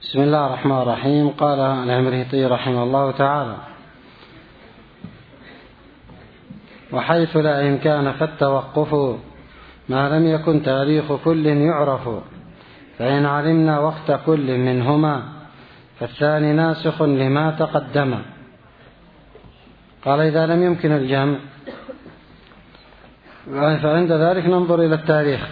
بسم الله الرحمن الرحيم. قال العمريطي رحمه الله تعالى: وحيث لا إمكان فالتوقف ما لم يكن تاريخ كل يعرف، فإن علمنا وقت كل منهما فالثاني ناسخ لما تقدم. قال: إذا لم يمكن الجمع فعند ذلك ننظر إلى التاريخ،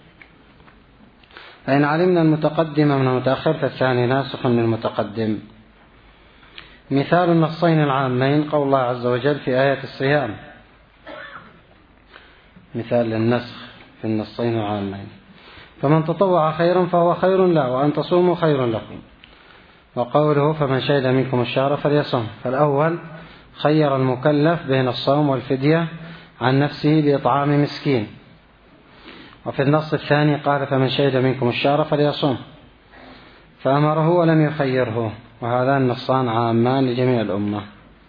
فإن علمنا المتقدم من المتأخر فالثاني ناسخ للمتقدم. مثال النصين العامين قول الله عز وجل في آية الصيام، مثال للنسخ في النصين العامين: فمن تطوع خيرا فهو خير له وأن تصوموا خير لكم. وقوله: فمن شهد منكم الشهر فليصم. فالأول خير المكلف بين الصوم والفدية عن نفسه بإطعام مسكين، وفي النص الثاني قال: فمن شهد منكم الشهر فليصم، فأمره ولم يخيره. وهذان النصان عامان لجميع الأمة.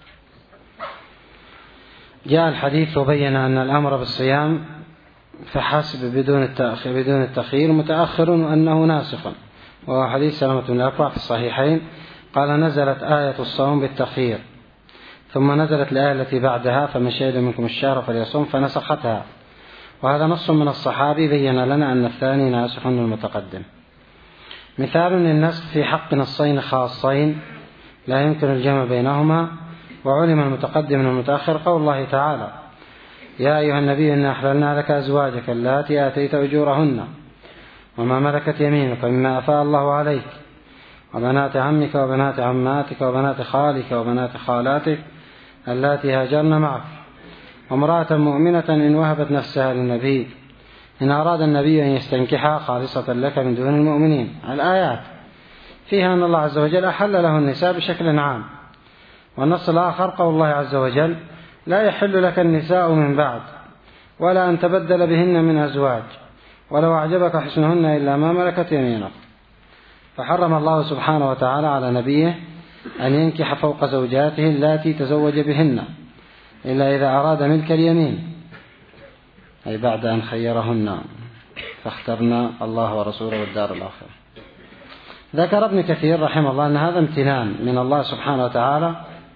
جاء الحديث وبين أن الأمر بالصيام فحسب بدون التخيير متأخر وأنه ناسخ، وهو حديث سلمة بن الأكوع في الصحيحين قال: نزلت آية الصوم بالتخيير، ثم نزلت الآية التي بعدها: فمن شهد منكم الشهر فليصم، فنسختها. وهذا نص من الصحابي بين لنا أن الثاني ناسخ للمتقدم. مثال للنسخ في حق نصين خاصين لا يمكن الجمع بينهما وعلم المتقدم من المتأخر قول الله تعالى: يا أيها النبي إنا أحللنا لك أزواجك اللاتي آتيت أجورهن وما ملكت يمينك مما أفاء الله عليك وبنات عمك وبنات عماتك وبنات خالك وبنات خالاتك اللاتي هاجرن معك وامرأة مؤمنة إن وهبت نفسها للنبي إن أراد النبي أن يستنكحها خالصة لك من دون المؤمنين. الآيات فيها أن الله عز وجل أحل له النساء بشكل عام. والنص الآخر قول الله عز وجل: لا يحل لك النساء من بعد ولا أن تبدل بهن من أزواج ولو أعجبك حسنهن إلا ما ملكت يمينك. فحرم الله سبحانه وتعالى على نبيه أن ينكح فوق زوجاته اللاتي تزوج بهن إلا إذا أراد ملك اليمين، أي بعد أن خيرهن فاخترنا الله ورسوله والدار الآخرة. ذكر ابن كثير رحمه الله أن هذا امتنان من الله سبحانه وتعالى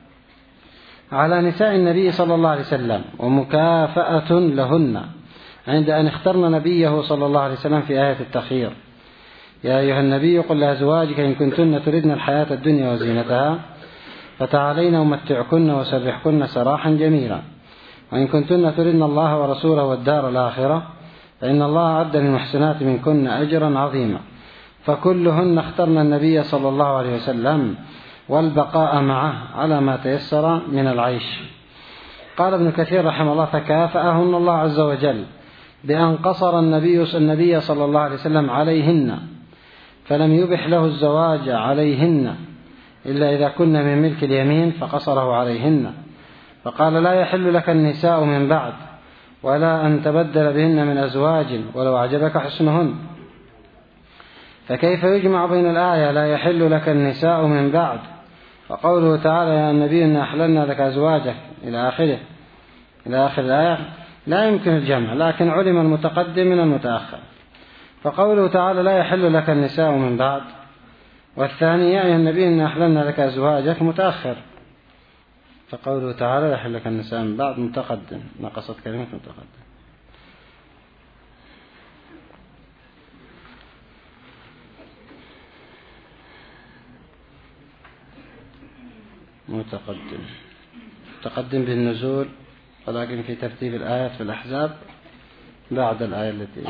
على نساء النبي صلى الله عليه وسلم ومكافأة لهن عند أن اخترن نبيه صلى الله عليه وسلم في آية التخيير: يا أيها النبي قل لأزواجك إن كنتن تردن الحياة الدنيا وزينتها فتعالين أمتعكن وسرحكن سراحا جميلا، وإن كنتن تردن الله ورسوله والدار الآخرة فإن الله أعد للمحسنات منكن أجرا عظيما. فكلهن اخترن النبي صلى الله عليه وسلم والبقاء معه على ما تيسر من العيش. قال ابن كثير رحمه الله: فكافأهن الله عز وجل بأن قصر النبي صلى الله عليه وسلم عليهن، فلم يبح له الزواج عليهن إلا إذا كن من ملك اليمين فقصره عليهن. فقال: لا يحل لك النساء من بعد ولا أن تبدل بهن من أزواج ولو أعجبك حسنهن. فكيف يجمع بين الآية لا يحل لك النساء من بعد وقوله تعالى: يا النبي إنا أحللنا لك أزواجك إلى آخر الآية؟ لا يمكن الجمع، لكن علم المتقدم من المتأخر. فقوله تعالى: لا يحل لك النساء من بعد، والثاني: يا أيها النبي إنا أحللنا لك أزواجك متأخر. فقوله تعالى: لا يحل لك النساء من بعد متقدم، نقصت كلمة متقدم بالنزول، ولكن في ترتيب الآيات في الأحزاب بعد الآية التي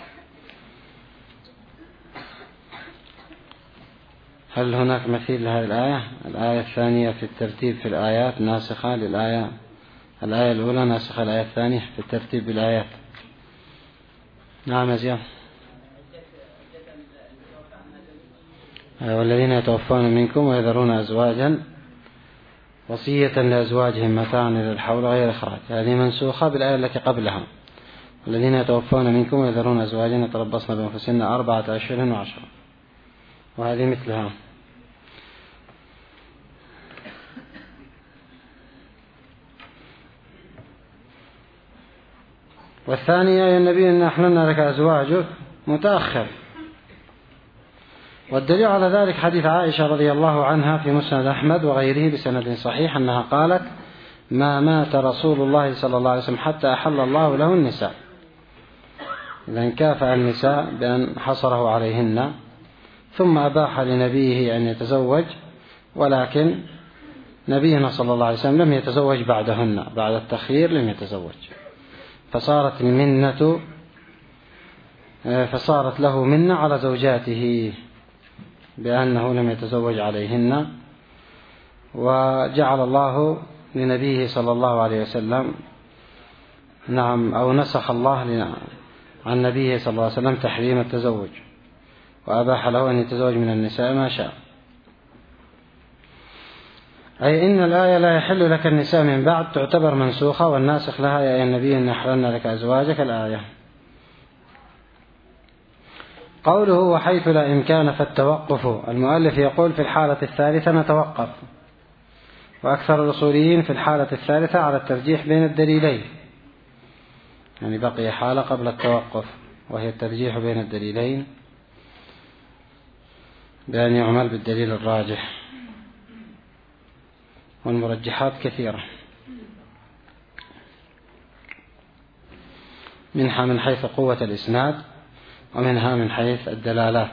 هل هناك مثيل لهذه الآية؟ الآية الثانية في الترتيب في الآيات ناسخة للآية الأولى، ناسخة الآية الثانية في الترتيب بالآيات. نعم أزياء. والذين يتوفون منكم ويذرون أزواجا وصية لأزواجهم متاعا إلى الحول غير إخراج، هذه منسوخة بالآية التي قبلها: والذين يتوفون منكم ويذرون أزواجا يتربصن بأنفسهن 4 أشهر و10، وهذه مثلها. والثانية: يا النبي إنا أحللنا لك أزواجك متأخر، والدليل على ذلك حديث عائشة رضي الله عنها في مسند أحمد وغيره بسند صحيح أنها قالت: ما مات رسول الله صلى الله عليه وسلم حتى أحل الله له النساء. إذن كافأ النساء بأن حصره عليهن، ثم أباح لنبيه أن يتزوج، ولكن نبينا صلى الله عليه وسلم لم يتزوج بعدهن، بعد التخيير لم يتزوج، فصارت له منة على زوجاته بأنه لم يتزوج عليهن. وجعل الله لنبيه صلى الله عليه وسلم أو نسخ الله عن نبيه صلى الله عليه وسلم تحريم التزوج، وأباح له أن يتزوج من النساء ما شاء. أي إن الآية لا يحل لك النساء من بعد تعتبر منسوخة، والناسخ لها يا أيها النبي إن أحللنا لك أزواجك الآية. قوله وحيث لا إمكان فالتوقف، المؤلف يقول في الحالة الثالثة نتوقف، وأكثر الأصوليين في الحالة الثالثة على الترجيح بين الدليلين، يعني بقي حالة قبل التوقف وهي الترجيح بين الدليلين بأن يعمل بالدليل الراجح، والمرجحات كثيرة، منها من حيث قوة الإسناد، ومنها من حيث الدلالات،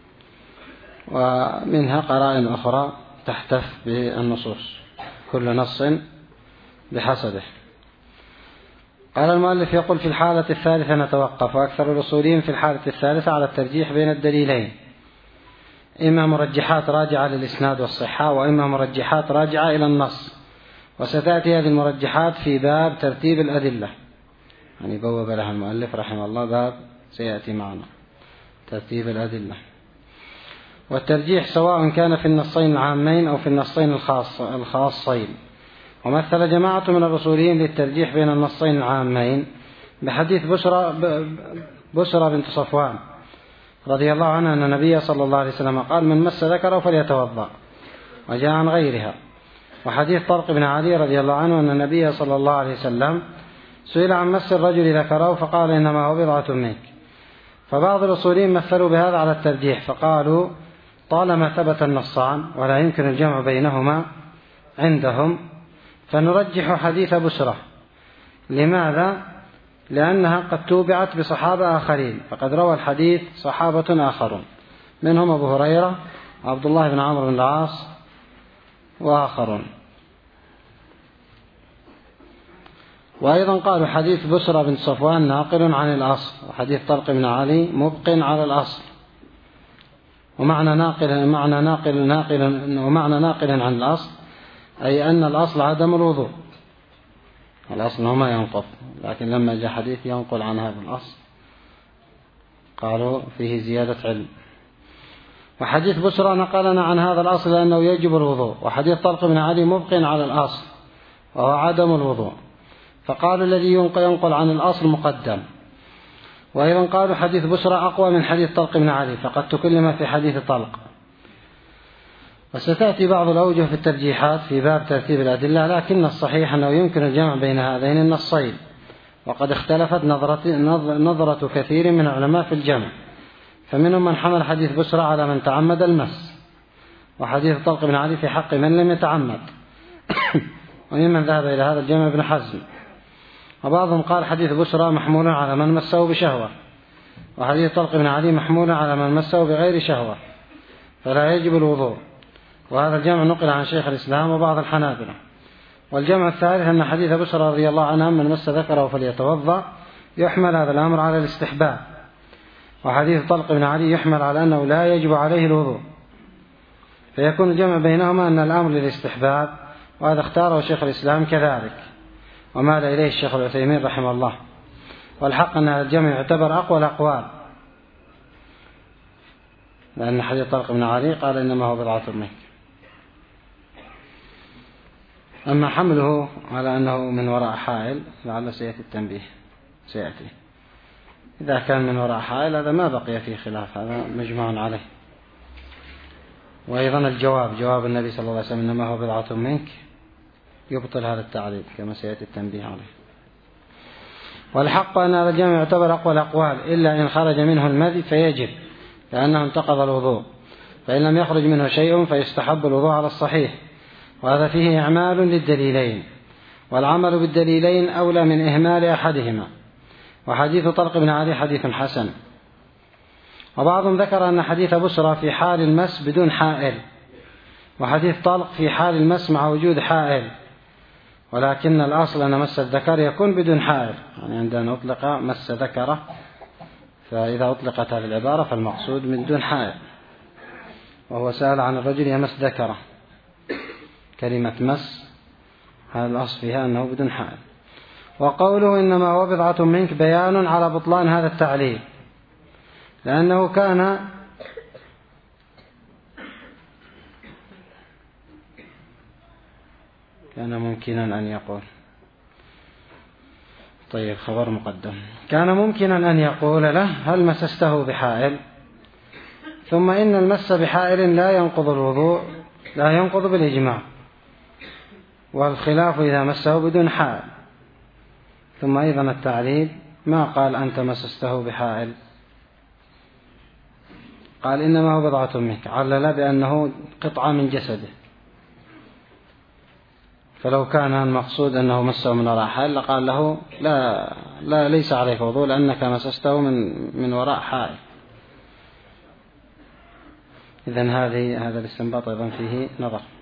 ومنها قرائن أخرى تحتف بالنصوص، كل نص بحسبه. قال المؤلف يقول في الحالة الثالثة نتوقف، وأكثر الأصوليين في الحالة الثالثة على الترجيح بين الدليلين، إما مرجحات راجعة للإسناد والصحة، وإما مرجحات راجعة إلى النص، وستأتي هذه المرجحات في باب ترتيب الأدلة، يعني بوب لها المؤلف رحمه الله باب سيأتي معنا ترتيب الأدلة. والترجيح سواء كان في النصين العامين أو في النصين الخاصين. ومثل جماعة من الأصوليين للترجيح بين النصين العامين بحديث بشرى بنت صفوان رضي الله عنها أن النبي صلى الله عليه وسلم قال: من مس ذكره فليتوضأ، وجاء عن غيرها. وحديث طلق بن علي رضي الله عنه أن النبي صلى الله عليه وسلم سئل عن مس الرجل ذكره فقال: إنما هو بضعة منك. فبعض الأصوليين مثلوا بهذا على الترجيح، فقالوا: طالما ثبت النصان ولا يمكن الجمع بينهما عندهم فنرجح حديث بشرى. لماذا؟ لأنها قد توبعت بصحابة آخرين، فقد روى الحديث صحابة آخرون منهم أبو هريرة وعبد الله بن عمرو بن العاص وآخرون. وأيضا قالوا حديث بشرى بن صفوان ناقل عن الأصل، وحديث طلق بن علي مبق على الأصل. ومعنى ناقل عن الأصل أي أن الأصل عدم الوضوء، الأصل هو ما ينقض، لكن لما جاء حديث ينقل عن هذا الأصل قالوا فيه زيادة علم. وحديث بشرى نقلنا عن هذا الأصل لأنه يجب الوضوء، وحديث طلق بن علي مبق على الأصل وهو عدم الوضوء، فقالوا الذي ينقل عن الأصل مقدم. وأيضا قالوا حديث بشرى أقوى من حديث طلق بن علي، فقد تكلم في حديث طلق. وستأتي بعض الأوجه في الترجيحات في باب ترتيب الأدلة، لكن الصحيح أنه يمكن الجمع بين هذين النصين، وقد اختلفت نظرة كثير من العلماء في الجمع، فمنهم من حمل حديث بشرى على من تعمد المس، وحديث طلق بن علي في حق من لم يتعمد وممن ذهب إلى هذا الجمع ابن حزم. وبعضهم قال حديث بشرى محمول على من مسه بشهوة، وحديث طلق بن علي محمول على من مسه بغير شهوة فلا يجب الوضوء، وهذا الجمع نقل عن شيخ الإسلام وبعض الحنابلة. والجمع الثالث أن حديث بشرى رضي الله عنها من مس ذكره فليتوضأ يحمل هذا الأمر على الاستحباب، وحديث طلق بن علي يحمل على أنه لا يجب عليه الوضوء، فيكون الجمع بينهما أن الأمر للاستحباب، وهذا اختاره شيخ الإسلام كذلك ومال إليه الشيخ العثيمين رحمه الله. والحق أن هذا الجمع يعتبر أقوى الأقوال، لأن حديث طلق بن علي قال إنما هو بضعة منك. أما حمله على أنه من وراء حائل لعل سيأتي التنبيه، سيأتي إذا كان من وراء حائل هذا ما بقي فيه خلاف، هذا مجمع عليه. وأيضا جواب النبي صلى الله عليه وسلم إنما هو بضعة منك يبطل هذا التعليل كما سيأتي التنبيه عليه. والحق أن هذا الجمع يعتبر أقوى الأقوال، إلا إن خرج منه المذي فيجب لأنه انتقض الوضوء، فإن لم يخرج منه شيء فيستحب الوضوء على الصحيح، وهذا فيه إعمال للدليلين، والعمل بالدليلين أولى من إهمال أحدهما. وحديث طلق بن علي حديث حسن. وبعضهم ذكر أن حديث بسرى في حال المس بدون حائل، وحديث طلق في حال المس مع وجود حائل، ولكن الأصل أن مس الذكر يكون بدون حائل، يعني عندما أطلق مس ذكره، فإذا أطلقت هذه العبارة فالمقصود من دون حائل. وهو سأل عن الرجل يمس ذكره، كلمة مس هذا الأصل فيها أنه بدون حائل. وقوله إنما هو بضعة منك بيان على بطلان هذا التعليل، لأنه كان ممكنا أن يقول، طيب خبر مقدم، كان ممكنا أن يقول له هل مسسته بحائل؟ ثم إن المس بحائل لا ينقض الوضوء، لا ينقض بالإجماع، والخلاف إذا مسه بدون حائل. ثم أيضا التعليل ما قال أنت مسسته بحائل، قال إنما هو بضعة منك، علل بأنه قطعة من جسده. فلو كان المقصود أنه مسه من وراء حائل لقال له لا ليس عليك وضوء لأنك مسسته من وراء حائل. إذن هذا الاستنباط أيضا فيه نظر.